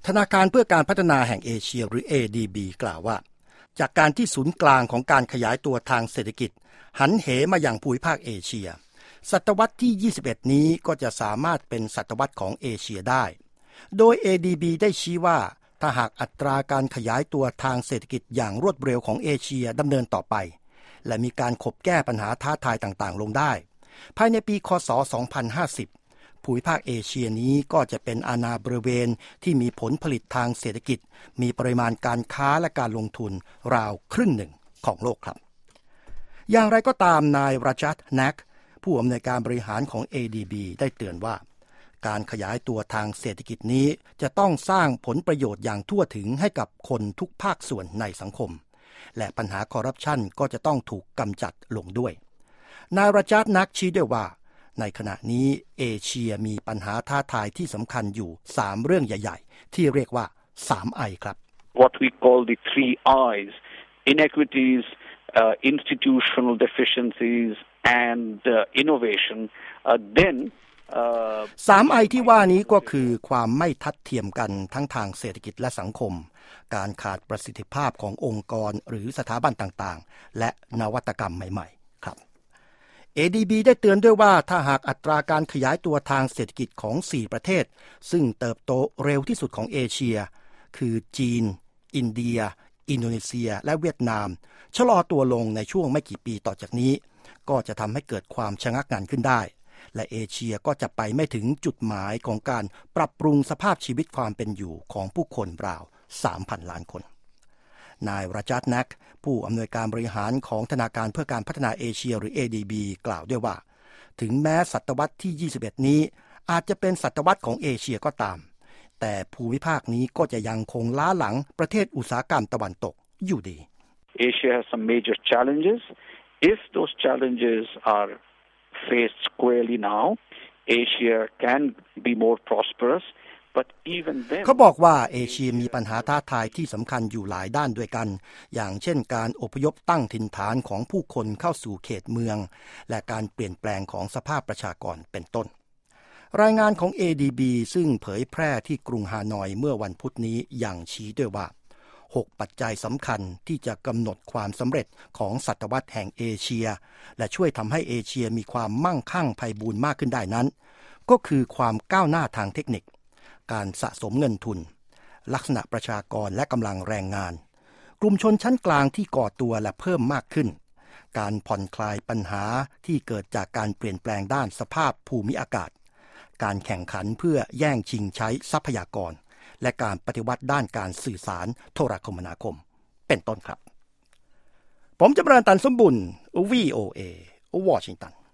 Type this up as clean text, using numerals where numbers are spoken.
ธนาคารเพื่อการพัฒนาแห่งเอเชียหรือ ADB กล่าวว่าจากการที่ศูนย์กลางของการขยายตัวทางเศรษฐกิจหันเหมาอย่างภูมิภาคเอเชียศตวรรษที่ 21 นี้ก็จะสามารถเป็นศตวรรษของเอเชียได้โดย ADB ได้ชี้ว่าถ้าหากอัตราการขยายตัวทางเศรษฐกิจอย่างรวดเร็วของเอเชียดำเนินต่อไปและมีการขบแก้ปัญหาท้าทายต่างๆลงได้ภายในปีคศ 2050 ภูมิภาคเอเชียนี้ก็จะเป็นอาณาบริเวณที่มีผลผลิตทางเศรษฐกิจมีปริมาณการค้าและการลงทุนราวครึ่งหนึ่งของโลกครับอย่างไรก็ตามนายราจัด นักผู้อำนวยการบริหารของ ADB ได้เตือนว่าการขยายตัวทางเศรษฐกิจนี้จะต้องสร้างผลประโยชน์อย่างทั่วถึงให้กับคนทุกภาคส่วนในสังคมและปัญหาคอร์รัปชันก็จะต้องถูกกำจัดลงด้วยนายราจัด นักชี้ด้วยว่าในขณะนี้เอเชียมีปัญหาท้าทายที่สำคัญอยู่3เรื่องใหญ่ๆที่เรียกว่า 3I ครับ What we call the 3Is inequities institutional deficiencies and innovation then 3I ที่ว่านี้ก็คือความไม่ทัดเทียมกันทั้งทางเศรษฐกิจและสังคมการขาดประสิทธิภาพขององค์กรหรือสถาบันต่างๆและนวัตกรรมใหม่ๆครับ ADB ได้เตือนด้วยว่าถ้าหากอัตราการขยายตัวทางเศรษฐกิจของ4ประเทศซึ่งเติบโตเร็วที่สุดของเอเชียคือจีนอินเดียอินโดนีเซียและเวียดนามชะลอตัวลงในช่วงไม่กี่ปีต่อจากนี้ก็จะทำให้เกิดความชะงักงันขึ้นได้และเอเชียก็จะไปไม่ถึงจุดหมายของการปรับปรุงสภาพชีวิตความเป็นอยู่ของผู้คนราว 3,000 ล้านคนนายราจัด นักผู้อำนวยการบริหารของธนาคารเพื่อการพัฒนาเอเชียหรือ ADB กล่าวด้วยว่าถึงแม้ศตวรรษที่ 21 นี้อาจจะเป็นศตวรรษของเอเชียก็ตามแต่ภูมิภาคนี้ก็จะยังคงล้าหลังประเทศอุตสาหกรรมตะวันตกอยู่ดี Asia has some major challenges. If those challenges are faced squarely now, Asia can be more prosperous. But even then เขาบอกว่าเอเชียมีปัญหาท้าทายที่สำคัญอยู่หลายด้านด้วยกันอย่างเช่นการอพยพตั้งถิ่นฐานของผู้คนเข้าสู่เขตเมืองและการเปลี่ยนแปลงของสภาพประชากรเป็นต้นรายงานของ ADB ซึ่งเผยแพร่ที่กรุงฮานอยเมื่อวันพุธนี้ยังชี้ด้วยว่า6ปัจจัยสำคัญที่จะกำหนดความสำเร็จของศตวรรษแห่งเอเชียและช่วยทำให้เอเชียมีความมั่งคั่งไพบูลย์มากขึ้นได้นั้นก็คือความก้าวหน้าทางเทคนิคการสะสมเงินทุนลักษณะประชากรและกำลังแรงงานกลุ่มชนชั้นกลางที่ก่อตัวและเพิ่มมากขึ้นการผ่อนคลายปัญหาที่เกิดจากการเปลี่ยนแปลงด้านสภาพภูมิอากาศการแข่งขันเพื่อแย่งชิงใช้ทรัพยากรและการปฏิวัติด้านการสื่อสารโทรคมนาคมเป็นต้นครับผมจำเริญ ตันสมบุญ VOA วอชิงตัน